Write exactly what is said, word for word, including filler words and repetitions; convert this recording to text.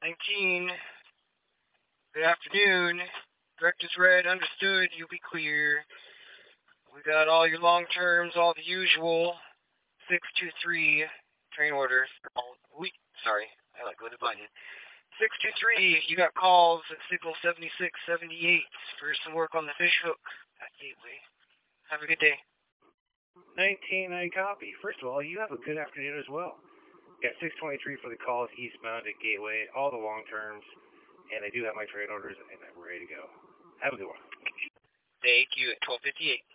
nineteen. Good afternoon. Direct is red. Understood. You'll be clear. We got all your long terms, all the usual. six two three train orders. Oh, we, sorry, I let go of the button. six two three, you got calls at signal seventy-six seventy-eight for some work on the fish hook at Gateway. Have a good day. nineteen, I copy. First of all, you have a good afternoon as well. Got six twenty-three for the calls eastbound at Gateway, all the long terms, and I do have my train orders, and I'm ready to go. Have a good one. Thank you at twelve fifty-eight.